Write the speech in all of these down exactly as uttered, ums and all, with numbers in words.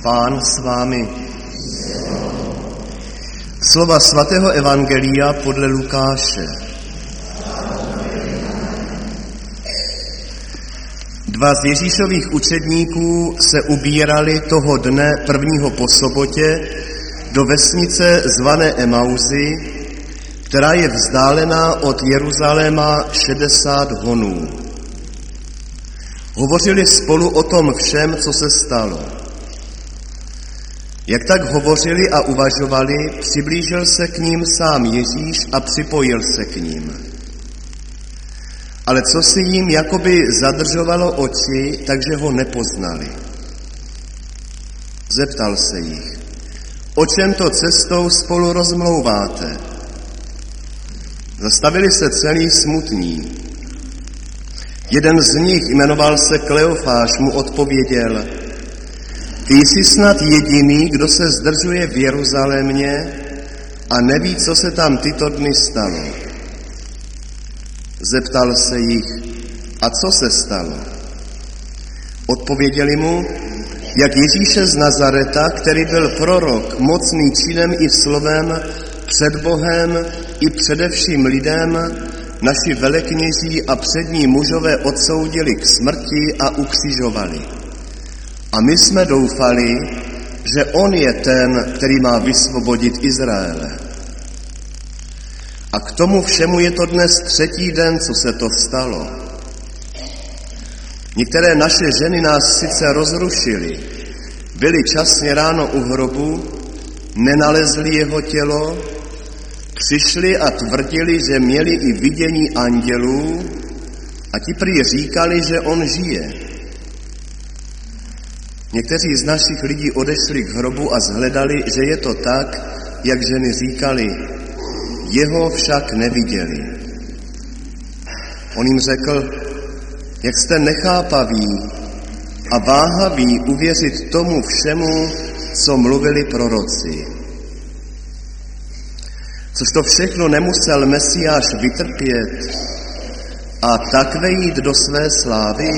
Pán s vámi. Slova svatého evangelia podle Lukáše. Dva z Ježíšových učedníků se ubírali toho dne prvního po sobotě do vesnice zvané Emauzy, která je vzdálená od Jeruzaléma šedesát honů. Hovořili spolu o tom všem, co se stalo. Jak tak hovořili a uvažovali, přiblížil se k ním sám Ježíš a připojil se k ním. Ale co si jim jakoby zadržovalo oči, takže ho nepoznali. Zeptal se jich, o čem to cestou spolu rozmlouváte? Zastavili se celý smutní. Jeden z nich, jmenoval se Kleofáš, mu odpověděl, ty jsi snad jediný, kdo se zdržuje v Jeruzalémě a neví, co se tam tyto dny stalo. Zeptal se jich, a co se stalo? Odpověděli mu, jak Ježíše z Nazareta, který byl prorok, mocný činem i slovem, před Bohem i především lidem, naši velekněží a přední mužové odsoudili k smrti a ukřižovali. A my jsme doufali, že on je ten, který má vysvobodit Izraele. A k tomu všemu je to dnes třetí den, co se to stalo. Některé naše ženy nás sice rozrušily, byly časně ráno u hrobu, nenalezli jeho tělo, přišli a tvrdili, že měli i vidění andělů a ti prý říkali, že on žije. Někteří z našich lidí odešli k hrobu a shledali, že je to tak, jak ženy říkali, jeho však neviděli. On jim řekl, jak jste nechápaví a váhaví uvěřit tomu všemu, co mluvili proroci. Což to všechno nemusel Mesiáš vytrpět a tak vejít do své slávy?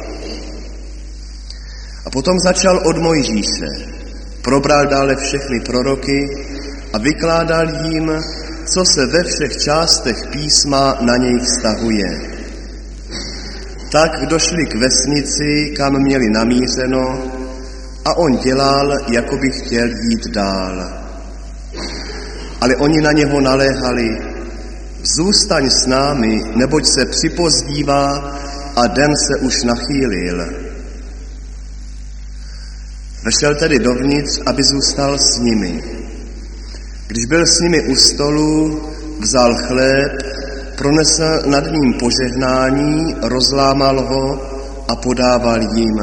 A potom začal od Mojžíše, probral dále všechny proroky a vykládal jim, co se ve všech částech písma na něj vztahuje. Tak došli k vesnici, kam měli namířeno, a on dělal, jako by chtěl jít dál. Ale oni na něho naléhali, zůstaň s námi, neboť se připozdívá a den se už nachýlil. Vešel tedy dovnitř, aby zůstal s nimi. Když byl s nimi u stolu, vzal chléb, pronesl nad ním požehnání, rozlámal ho a podával jim.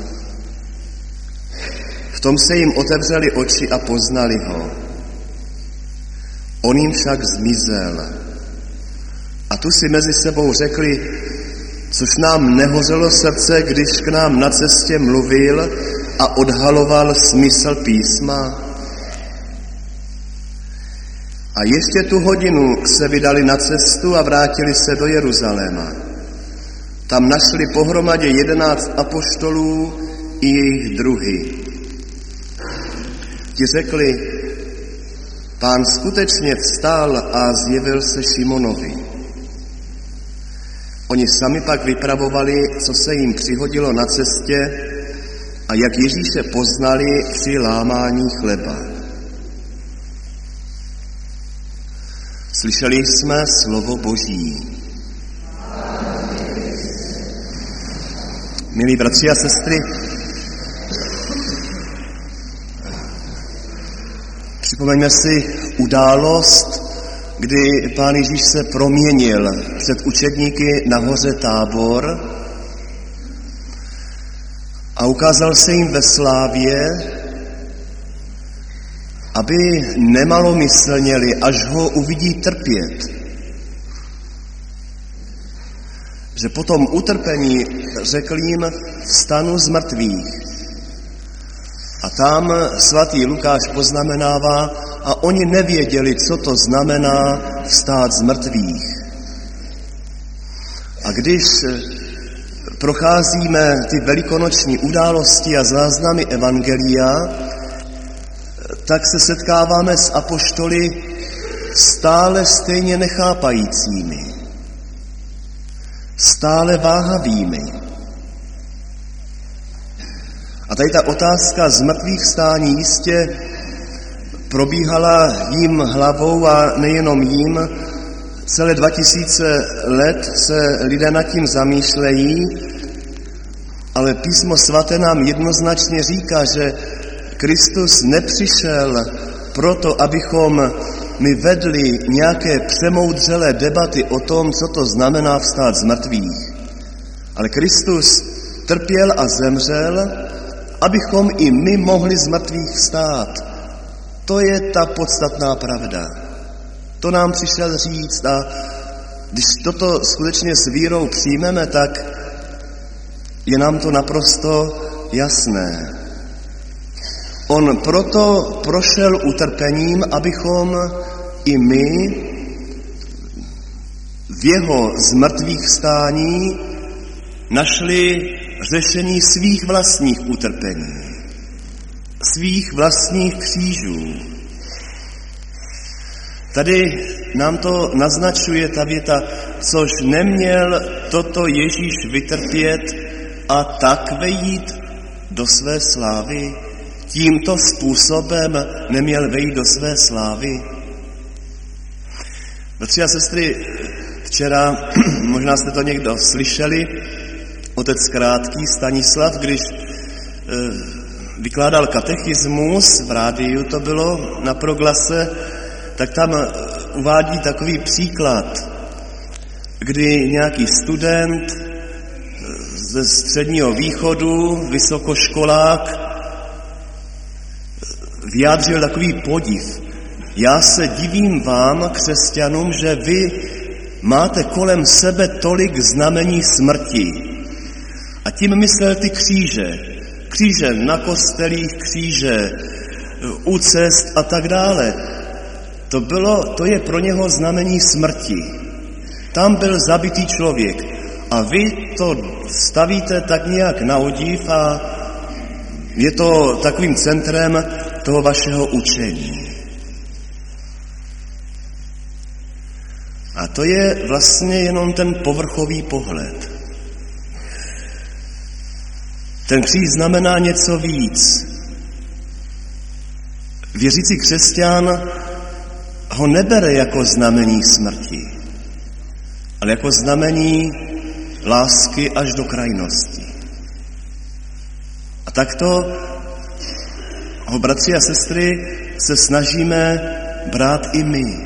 V tom se jim otevřely oči a poznali ho. On jim však zmizel. A tu si mezi sebou řekli, což nám nehořelo srdce, když k nám na cestě mluvil a odhaloval smysl písma. A ještě tu hodinu se vydali na cestu a vrátili se do Jeruzaléma. Tam našli pohromadě jedenáct apoštolů i jejich druhy. Ti řekli, Pán skutečně vstal a zjevil se Šimonovi. Oni sami pak vypravovali, co se jim přihodilo na cestě a jak Ježíše poznali při lámání chleba. Slyšeli jsme slovo Boží. Milí bratři a sestry, připomeňme si událost, kdy Pán Ježíš se proměnil před učedníky na hoře Tábor a ukázal se jim ve slávě, aby nemalomyslněli, až ho uvidí trpět. Že po tom utrpení řekl jim, vstanu z mrtvých. A tam svatý Lukáš poznamenává, a oni nevěděli, co to znamená vstát z mrtvých. A když procházíme ty velikonoční události a záznamy evangelia, tak se setkáváme s apoštoly stále stejně nechápajícími, stále váhavými. A tady ta otázka zmrtvých vstání jistě probíhala jím hlavou a nejenom jím. Celé dva tisíce let se lidé nad tím zamýšlejí, ale Písmo svaté nám jednoznačně říká, že Kristus nepřišel proto, abychom my vedli nějaké přemoudřelé debaty o tom, co to znamená vstát z mrtvých. Ale Kristus trpěl a zemřel, abychom i my mohli z mrtvých vstát. To je ta podstatná pravda. To nám přišel říct a když toto skutečně s vírou přijmeme, tak je nám to naprosto jasné. On proto prošel utrpením, abychom i my v jeho zmrtvých vstání našli řešení svých vlastních utrpení, svých vlastních křížů. Tady nám to naznačuje ta věta, což neměl toto Ježíš vytrpět a tak vejít do své slávy. Tímto způsobem neměl vejít do své slávy. Bratři a sestry, včera, možná jste to někdo slyšeli, otec Krátký Stanislav, když e, vykládal katechismus, v rádiu to bylo, na Proglase, tak tam uvádí takový příklad, kdy nějaký student ze středního východu, vysokoškolák, vyjádřil takový podiv. Já se divím vám, křesťanům, že vy máte kolem sebe tolik znamení smrti. A tím myslel ty kříže. Kříže na kostelích, kříže u cest a tak dále. To, bylo, to je pro něho znamení smrti. Tam byl zabitý člověk. A vy to stavíte tak nějak na odiv a je to takovým centrem toho vašeho učení. A to je vlastně jenom ten povrchový pohled. Ten kříž znamená něco víc. Věřící křesťan ho nebere jako znamení smrti, ale jako znamení lásky až do krajnosti. A takto ho, bratři a sestry, se snažíme brát i my.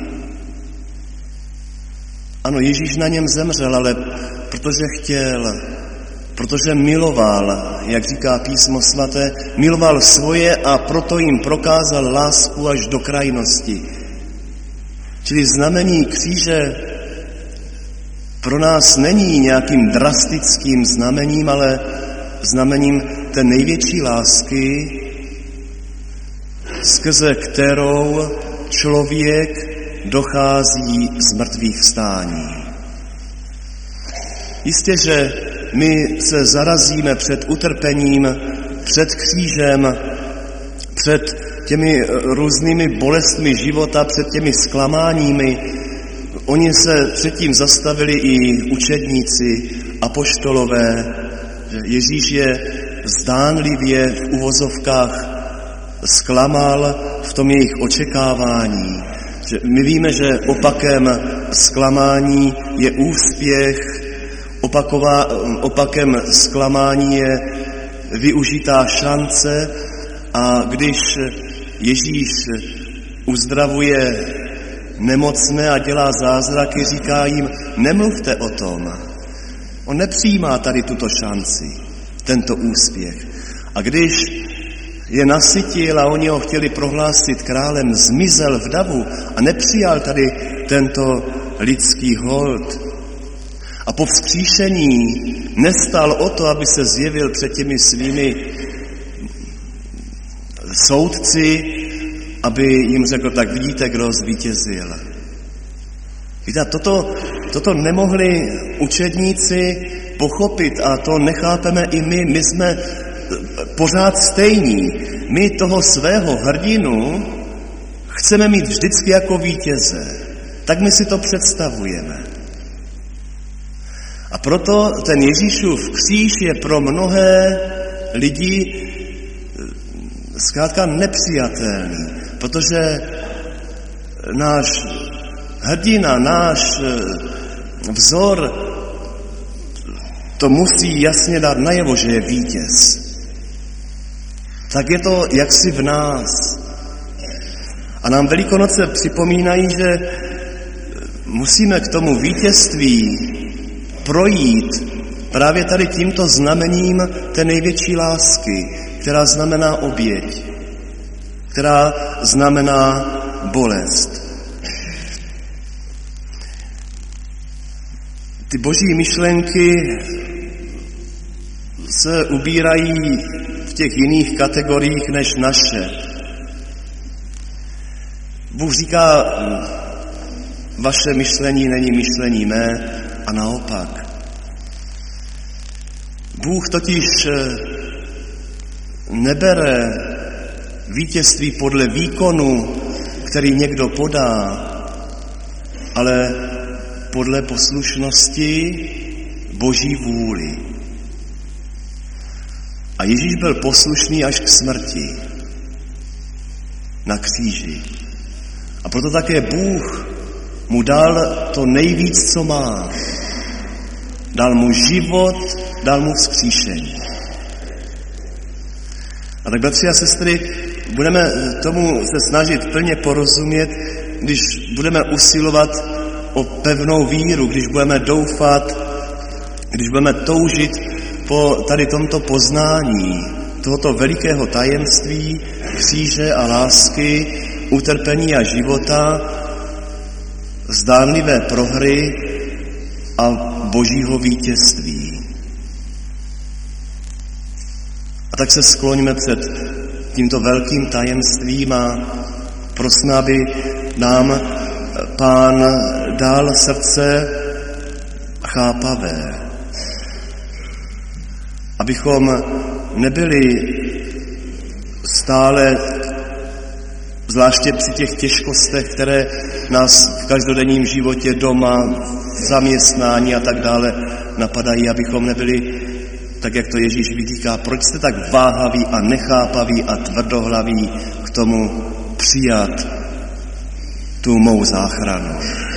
Ano, Ježíš na něm zemřel, ale protože chtěl, protože miloval, jak říká Písmo svaté, miloval svoje a proto jim prokázal lásku až do krajnosti. Čili znamení kříže pro nás není nějakým drastickým znamením, ale znamením té největší lásky, skrze kterou člověk dochází z mrtvých vstání. Jistě, že my se zarazíme před utrpením, před křížem, před těmi různými bolestmi života, před těmi zklamáními. Oni se předtím zastavili i učedníci, apoštolové, že Ježíš je zdánlivě v uvozovkách zklamal v tom jejich očekávání. Že my víme, že opakem zklamání je úspěch, opaková, opakem zklamání je využitá šance a když Ježíš uzdravuje nemocné a dělá zázraky, říká jim, nemluvte o tom. On nepřijímá tady tuto šanci, tento úspěch. A když je nasytil a oni ho chtěli prohlásit králem, zmizel v davu a nepřijal tady tento lidský hold. A po vzkříšení nestal o to, aby se zjevil před těmi svými soudci, aby jim řekl, tak vidíte, kdo zvítězil. Víte, toto, toto nemohli učedníci pochopit, a to nechápeme i my, my jsme pořád stejní. My toho svého hrdinu chceme mít vždycky jako vítěze. Tak my si to představujeme. A proto ten Ježíšův kříž je pro mnohé lidi zkrátka nepřijatelný, protože náš hrdina, náš vzor to musí jasně dát najevo, že je vítěz. Tak je to jaksi v nás. A nám Velikonoce připomínají, že musíme k tomu vítězství projít právě tady tímto znamením té největší lásky, která znamená oběť, která znamená bolest. Ty boží myšlenky se ubírají v těch jiných kategoriích než naše. Bůh říká, vaše myšlení není myšlení mé, a naopak. Bůh totiž nebere vítězství podle výkonu, který někdo podá, ale podle poslušnosti Boží vůli. A Ježíš byl poslušný až k smrti na kříži. A proto také Bůh mu dal to nejvíc, co má. Dal mu život, dal mu vzkříšení. A tak, bratři a sestry, budeme tomu se snažit plně porozumět, když budeme usilovat o pevnou víru, když budeme doufat, když budeme toužit po tady tomto poznání tohoto velikého tajemství kříže a lásky, utrpení a života, zdánlivé prohry a božího vítězství. A tak se skloňme před tímto velkým tajemstvím a prosím, aby nám Pán dal srdce chápavé, abychom nebyli stále, zvláště při těch těžkostech, které nás v každodenním životě doma, v zaměstnání a tak dále napadají, abychom nebyli, tak jak to Ježíš vytýká, proč jste tak váhaví a nechápaví a tvrdohlaví k tomu přijat tu mou záchranu.